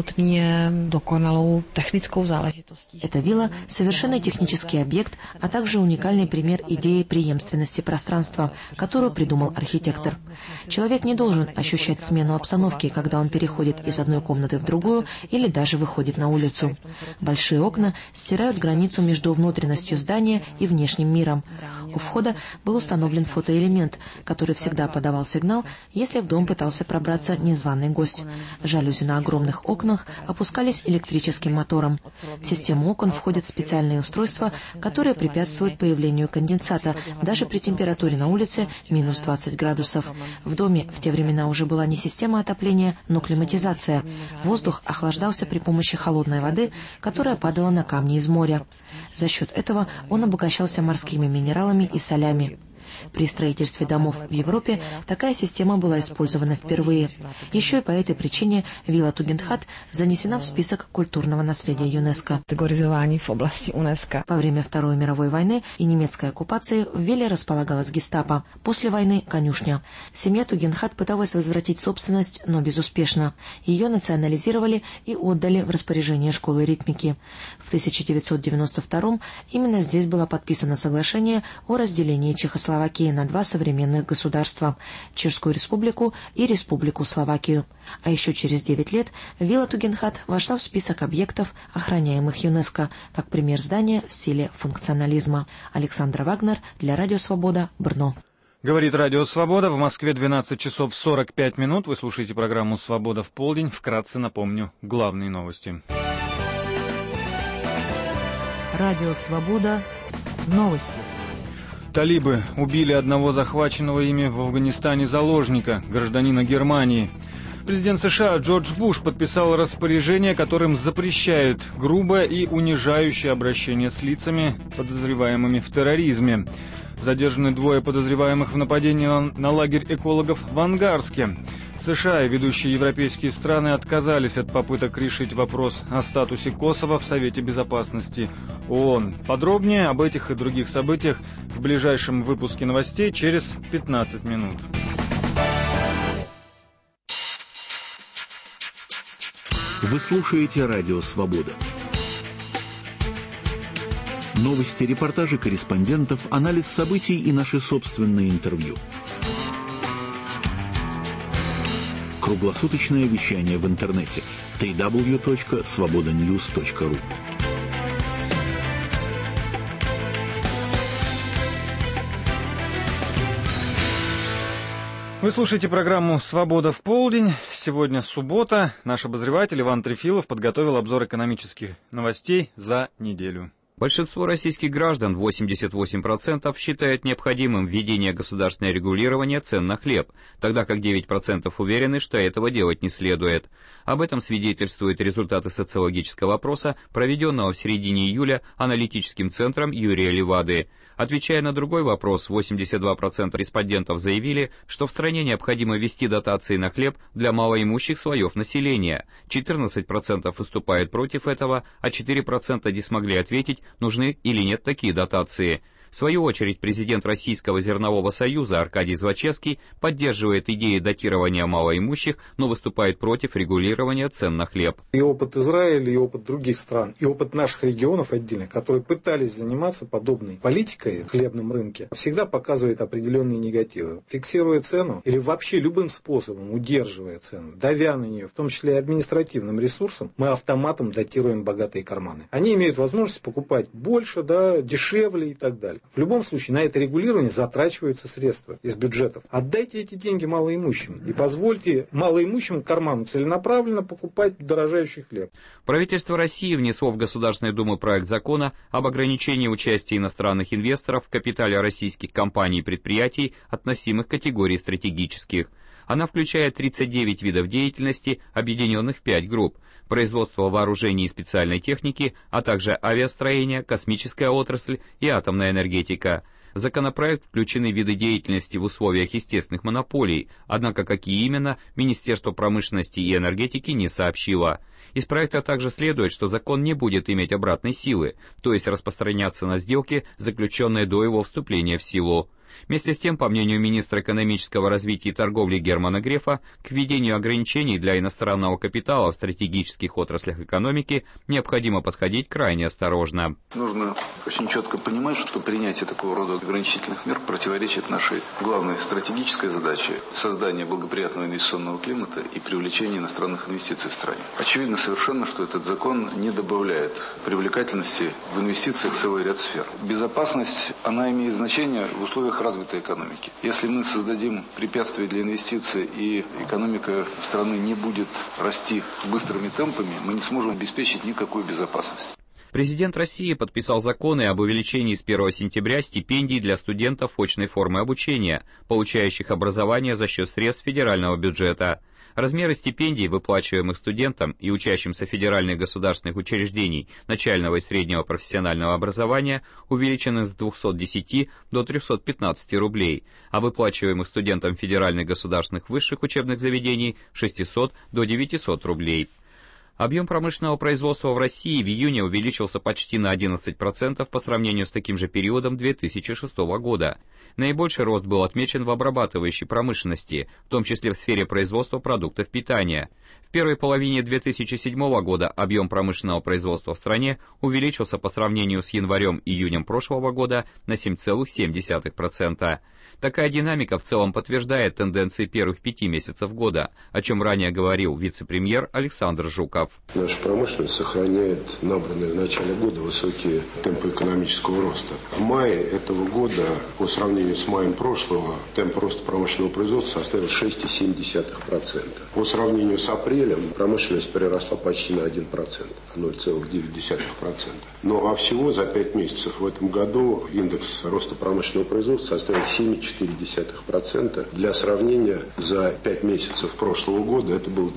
вилла – совершенный технический объект, а также уникальный пример идеи преемственности пространства, которую придумал архитектор. Человек не должен ощущать смену обстановки, когда он переходит из одной комнаты в другую или даже выходит на улицу. Большие окна стирают границу между внутренностью здания и внешним миром. У входа был установлен фотоэлемент, который всегда подавал сигнал, если в дом пытался пробраться незваный гость. Жалюзи на огромных окнах опускались электрическим мотором. В систему окон входят специальные устройства, которые препятствуют появлению конденсата даже при температуре на улице минус 20 градусов. В доме в те времена уже была не система отопления, но климатизация. Воздух охлаждался при помощи холодной воды, которая падала на камни из моря. За счет этого он обогащался морскими минералами и солями. При строительстве домов в Европе такая система была использована впервые. Еще и по этой причине вилла Тугенхат занесена в список культурного наследия ЮНЕСКО. Во время Второй мировой войны и немецкой оккупации в вилле располагалась гестапо. После войны – конюшня. Семья Тугенхат пыталась возвратить собственность, но безуспешно. Ее национализировали и отдали в распоряжение школы ритмики. В 1992 именно здесь было подписано соглашение о разделении Чехословакии на 2 современных государства – Чешскую республику и Республику Словакию. А еще через 9 лет вилла Тугенхат вошла в список объектов, охраняемых ЮНЕСКО, как пример здания в стиле функционализма. Александра Вагнер для Радио Свобода, Брно. Говорит Радио Свобода. В Москве 12 часов 45 минут. Вы слушаете программу «Свобода в полдень». Вкратце напомню главные новости. Радио Свобода. Новости. Талибы убили одного захваченного ими в Афганистане заложника, гражданина Германии. Президент США Джордж Буш подписал распоряжение, которым запрещает грубое и унижающее обращение с лицами, подозреваемыми в терроризме. Задержаны 2 подозреваемых в нападении на лагерь экологов в Ангарске. США и ведущие европейские страны отказались от попыток решить вопрос о статусе Косово в Совете Безопасности ООН. Подробнее об этих и других событиях в ближайшем выпуске новостей через 15 минут. Вы слушаете «Радио Свобода». Новости, репортажи корреспондентов, анализ событий и наши собственные интервью. Круглосуточное вещание в интернете www.svobodanews.ru. Вы слушаете программу «Свобода в полдень». Сегодня суббота. Наш обозреватель Иван Трефилов подготовил обзор экономических новостей за неделю. Большинство российских граждан, 88%, считают необходимым введение государственного регулирования цен на хлеб, тогда как 9% уверены, что этого делать не следует. Об этом свидетельствуют результаты социологического опроса, проведенного в середине июля аналитическим центром Юрия Левады. Отвечая на другой вопрос, 82% респондентов заявили, что в стране необходимо ввести дотации на хлеб для малоимущих слоев населения. 14% выступают против этого, а 4% не смогли ответить, нужны или нет такие дотации. В свою очередь, президент Российского зернового союза Аркадий Злачевский поддерживает идеи датирования малоимущих, но выступает против регулирования цен на хлеб. И опыт Израиля, и опыт других стран, и опыт наших регионов отдельно, которые пытались заниматься подобной политикой в хлебном рынке, всегда показывает определенные негативы. Фиксируя цену или вообще любым способом удерживая цену, давя на нее, в том числе и административным ресурсом, мы автоматом датируем богатые карманы. Они имеют возможность покупать больше, дешевле и так далее. В любом случае, на это регулирование затрачиваются средства из бюджетов. Отдайте эти деньги малоимущим и позвольте малоимущим карману целенаправленно покупать дорожающий хлеб. Правительство России внесло в Государственную Думу проект закона об ограничении участия иностранных инвесторов в капитале российских компаний и предприятий, относимых к категории стратегических. Она включает 39 видов деятельности, объединенных в 5 групп: производство вооружений и специальной техники, а также авиастроение, космическая отрасль и атомная энергетика. В законопроект включены виды деятельности в условиях естественных монополий, однако какие именно, Министерство промышленности и энергетики не сообщило. Из проекта также следует, что закон не будет иметь обратной силы, то есть распространяться на сделки, заключенные до его вступления в силу. Вместе с тем, по мнению министра экономического развития и торговли Германа Грефа, к введению ограничений для иностранного капитала в стратегических отраслях экономики необходимо подходить крайне осторожно. Нужно очень четко понимать, что принятие такого рода ограничительных мер противоречит нашей главной стратегической задаче – создания благоприятного инвестиционного климата и привлечения иностранных инвестиций в стране. Очевидно совершенно, что этот закон не добавляет привлекательности в инвестициях в целый ряд сфер. Безопасность, она имеет значение в условиях развитой экономики. Если мы создадим препятствия для инвестиций и экономика страны не будет расти быстрыми темпами, мы не сможем обеспечить никакую безопасность. Президент России подписал законы об увеличении с 1 сентября стипендий для студентов очной формы обучения, получающих образование за счет средств федерального бюджета. Размеры стипендий, выплачиваемых студентам и учащимся федеральных государственных учреждений начального и среднего профессионального образования, увеличены с 210 до 315 рублей, а выплачиваемых студентам федеральных государственных высших учебных заведений с 600 до 900 рублей. Объем промышленного производства в России в июне увеличился почти на 11% по сравнению с таким же периодом 2006 года. Наибольший рост был отмечен в обрабатывающей промышленности, в том числе в сфере производства продуктов питания. В первой половине 2007 года объем промышленного производства в стране увеличился по сравнению с январем-июнем прошлого года на 7,7%. Такая динамика в целом подтверждает тенденции первых 5 месяцев года, о чем ранее говорил вице-премьер Александр Жуков. инвесторов. Наша промышленность сохраняет набранные в начале года высокие темпы экономического роста. В мае этого года, по сравнению с маем прошлого, темп роста промышленного производства составил 6,7%. По сравнению с апрелем промышленность приросла почти на 1%, 0,9%. Ну а всего за 5 месяцев в этом году индекс роста промышленного производства составил 7,4%. Для сравнения, за 5 месяцев прошлого года это было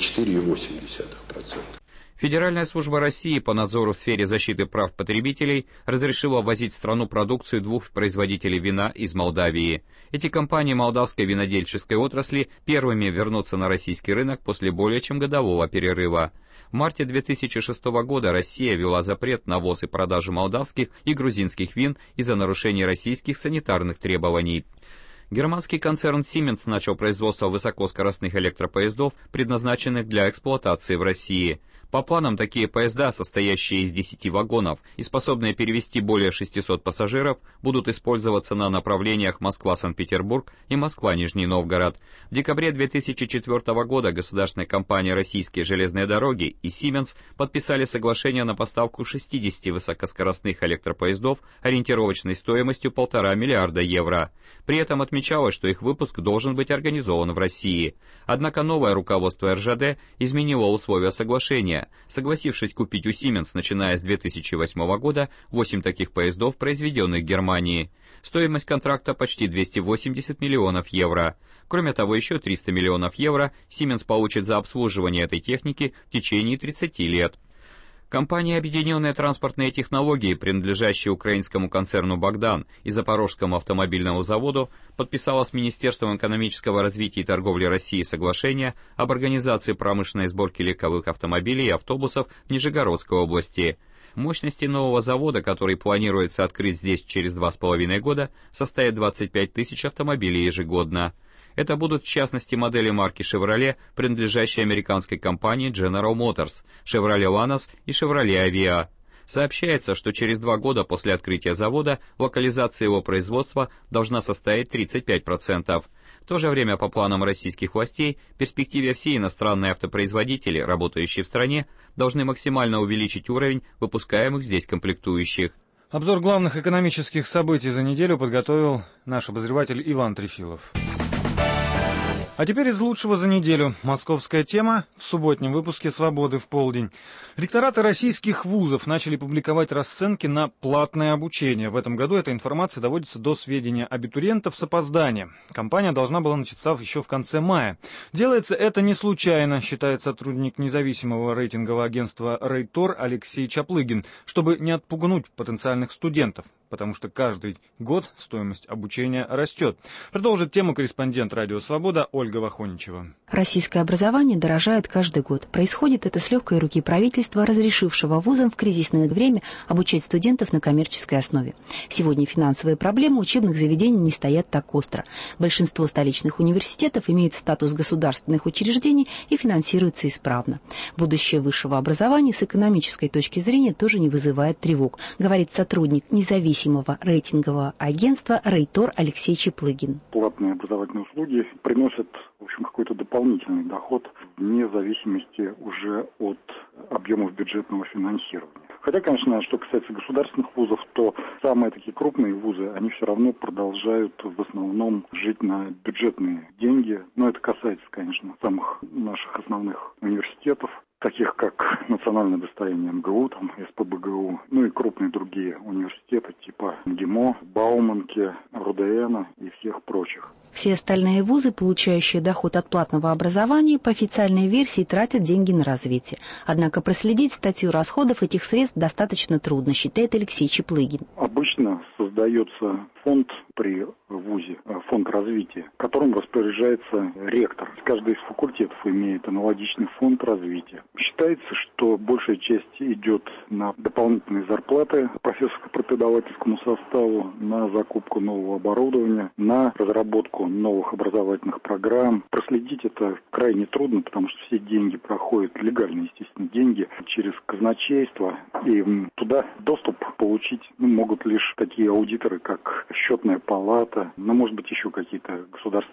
4,8%. Федеральная служба России по надзору в сфере защиты прав потребителей разрешила ввозить в страну продукцию 2 производителей вина из Молдавии. Эти компании молдавской винодельческой отрасли первыми вернутся на российский рынок после более чем годового перерыва. В марте 2006 года Россия ввела запрет на ввоз и продажу молдавских и грузинских вин из-за нарушений российских санитарных требований. Германский концерн Siemens начал производство высокоскоростных электропоездов, предназначенных для эксплуатации в России. По планам, такие поезда, состоящие из 10 вагонов и способные перевезти более 600 пассажиров, будут использоваться на направлениях Москва-Санкт-Петербург и Москва-Нижний Новгород. В декабре 2004 года государственная компания «Российские железные дороги» и Siemens подписали соглашение на поставку 60 высокоскоростных электропоездов ориентировочной стоимостью 1,5 миллиарда евро. При этом отмечалось, что их выпуск должен быть организован в России. Однако новое руководство РЖД изменило условия соглашения, согласившись купить у Siemens, начиная с 2008 года, 8 таких поездов, произведенных в Германии. Стоимость контракта почти 280 миллионов евро. Кроме того, еще 300 миллионов евро Siemens получит за обслуживание этой техники в течение 30 лет. Компания «Объединенные транспортные технологии», принадлежащая украинскому концерну «Богдан» и Запорожскому автомобильному заводу, подписала с Министерством экономического развития и торговли России соглашение об организации промышленной сборки легковых автомобилей и автобусов в Нижегородской области. Мощности нового завода, который планируется открыть здесь через 2,5 года, составит 25 тысяч автомобилей ежегодно. Это будут, в частности, модели марки Chevrolet, принадлежащие американской компании General Motors, Chevrolet Lanos и Chevrolet Aveo. Сообщается, что через 2 года после открытия завода локализация его производства должна составить 35%. В то же время, по планам российских властей, в перспективе все иностранные автопроизводители, работающие в стране, должны максимально увеличить уровень выпускаемых здесь комплектующих. Обзор главных экономических событий за неделю подготовил наш обозреватель Иван Трефилов. А теперь из лучшего за неделю. Московская тема в субботнем выпуске «Свободы в полдень». Ректораты российских вузов начали публиковать расценки на платное обучение. В этом году эта информация доводится до сведения абитуриентов с опозданием. Кампания должна была начаться еще в конце мая. Делается это не случайно, считает сотрудник независимого рейтингового агентства «Рейтор» Алексей Чаплыгин, чтобы не отпугнуть потенциальных студентов, потому что каждый год стоимость обучения растет. Продолжит тему корреспондент «Радио Свобода» Ольга Вахоничева. Российское образование дорожает каждый год. Происходит это с легкой руки правительства, разрешившего вузам в кризисное время обучать студентов на коммерческой основе. Сегодня финансовые проблемы учебных заведений не стоят так остро. Большинство столичных университетов имеют статус государственных учреждений и финансируются исправно. Будущее высшего образования с экономической точки зрения тоже не вызывает тревог, говорит сотрудник независимого рейтингового агентства «Рейтор» Алексей Чаплыгин. Платные образовательные услуги приносят, в общем, какой-то дополнительный доход вне зависимости уже от объемов бюджетного финансирования. Хотя, конечно, что касается государственных вузов, то самые такие крупные вузы, они все равно продолжают в основном жить на бюджетные деньги. Но это касается, конечно, самых наших основных университетов, таких как национальное достояние МГУ, там, СПбГУ, ну и крупные другие университеты типа МГИМО, Бауманки, РУДН и всех прочих. Все остальные вузы, получающие доход от платного образования, по официальной версии тратят деньги на развитие. Однако проследить статью расходов этих средств достаточно трудно, считает Алексей Чаплыгин. Обычно создается фонд при вузе, фонд развития, которым распоряжается ректор. Каждый из факультетов имеет аналогичный фонд развития. Считается, что большая часть идет на дополнительные зарплаты профессорско-преподавательскому составу, на закупку нового оборудования, на разработку новых образовательных программ. Проследить это крайне трудно, потому что все деньги проходят, легальные, естественно, деньги, через казначейство. И туда доступ получить могут лишь такие аудиторы, как Счетная палата, может быть, еще какие-то государственные контролеры.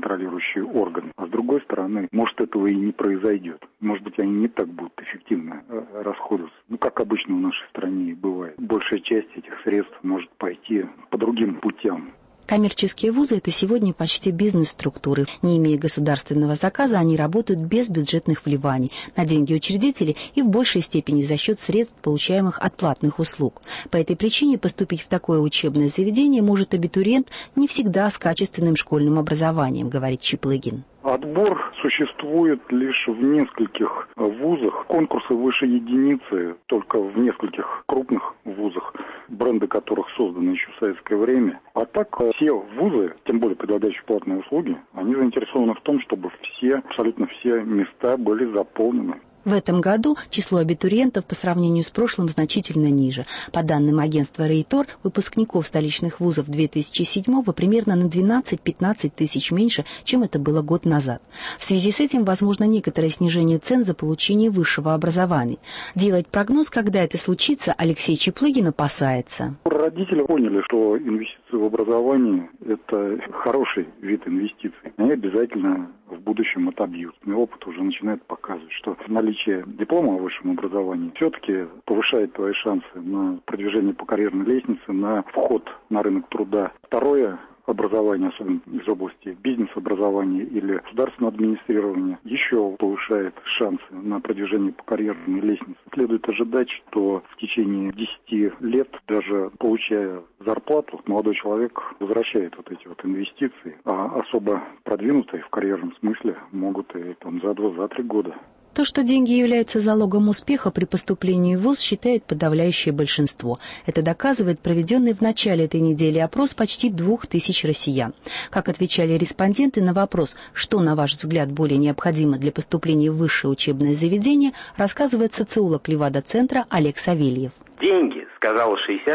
контролирующие органы. А с другой стороны, может, этого и не произойдет. Может быть, они не так будут эффективно расходоваться. Как обычно в нашей стране и бывает. Большая часть этих средств может пойти по другим путям. Коммерческие вузы – это сегодня почти бизнес-структуры. Не имея государственного заказа, они работают без бюджетных вливаний, на деньги учредителей и в большей степени за счет средств, получаемых от платных услуг. По этой причине поступить в такое учебное заведение может абитуриент не всегда с качественным школьным образованием, говорит Чиплыгин. Отбор существует лишь в нескольких вузах. Конкурсы выше единицы только в нескольких крупных вузах, бренды которых созданы еще в советское время. А так все вузы, тем более предлагающие платные услуги, они заинтересованы в том, чтобы абсолютно все места были заполнены. В этом году число абитуриентов по сравнению с прошлым значительно ниже. По данным агентства Рейтор, выпускников столичных вузов 2007-го примерно на 12-15 тысяч меньше, чем это было год назад. В связи с этим возможно некоторое снижение цен за получение высшего образования. Делать прогноз, когда это случится, Алексей Чиплыгин опасается. Родители поняли, что инвестиции в образование – это хороший вид инвестиций. Они обязательно в будущем отобьют. И опыт уже начинает показывать, что наличие диплома о высшем образовании все-таки повышает твои шансы на продвижение по карьерной лестнице, на вход на рынок труда. Второе – образование, особенно из области бизнес-образования или государственного администрирования, еще повышает шансы на продвижение по карьерной лестнице. Следует ожидать, что в течение 10 лет, даже получая зарплату, молодой человек возвращает эти инвестиции, а особо продвинутые в карьерном смысле могут и за 2-3 года. То, что деньги являются залогом успеха при поступлении в ВУЗ, считает подавляющее большинство. Это доказывает проведенный в начале этой недели опрос почти 2000 россиян. Как отвечали респонденты на вопрос, что, на ваш взгляд, более необходимо для поступления в высшее учебное заведение, рассказывает социолог Левада-центра Олег Савельев. Деньги, сказало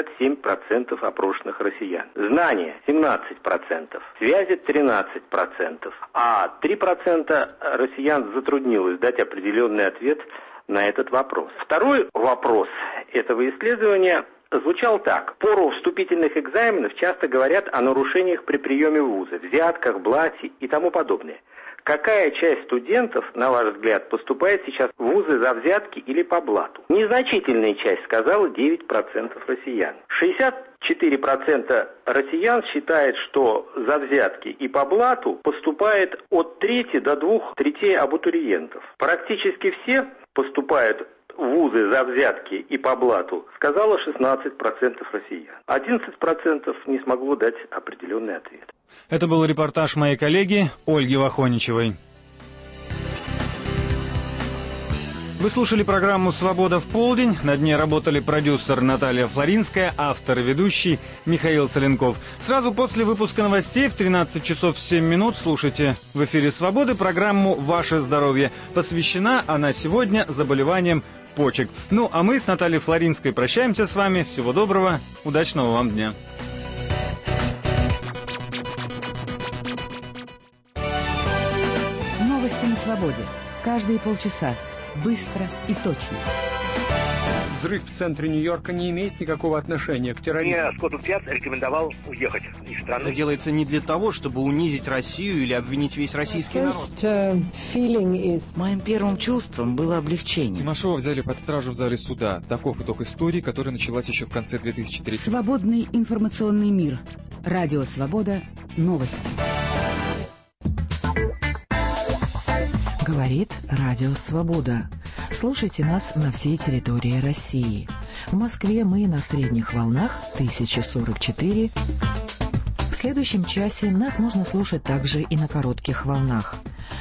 67% опрошенных россиян. Знания 17%. Связи 13%. А 3% россиян затруднилось дать определенный ответ на этот вопрос. Второй вопрос этого исследования звучал так. В пору вступительных экзаменов часто говорят о нарушениях при приеме в вузы, взятках, блате и тому подобное. Какая часть студентов, на ваш взгляд, поступает сейчас в вузы за взятки или по блату? Незначительная часть, сказала 9% россиян. 64% россиян считает, что за взятки и по блату поступает от трети до 2/3 абитуриентов. Практически все поступают в вузы за взятки и по блату, сказала 16% россиян. 11% не смогло дать определенный ответ. Это был репортаж моей коллеги Ольги Вахоничевой. Вы слушали программу «Свобода в полдень». Над ней работали продюсер Наталья Флоринская, автор и ведущий Михаил Соленков. Сразу после выпуска новостей в 13 часов 7 минут слушайте в эфире «Свободы» программу «Ваше здоровье». Посвящена она сегодня заболеваниям почек. А мы с Натальей Флоринской прощаемся с вами. Всего доброго, удачного вам дня. Новости на свободе. Каждые полчаса. Быстро и точно. Взрыв в центре Нью-Йорка не имеет никакого отношения к терроризму. Мне Скотланд-Ярд рекомендовал уехать из страны. Это делается не для того, чтобы унизить Россию или обвинить весь российский народ. Моим первым чувством было облегчение. Тимошова взяли под стражу в зале суда. Таков итог истории, которая началась еще в конце 2003 года. Свободный информационный мир. Радио «Свобода». Новости. Говорит Радио «Свобода». Слушайте нас на всей территории России. В Москве мы на средних волнах 1044. В следующем часе нас можно слушать также и на коротких волнах.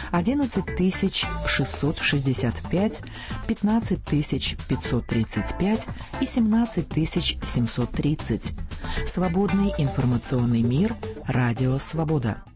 11665, 15535 и 17730. Свободный информационный мир. Радио «Свобода».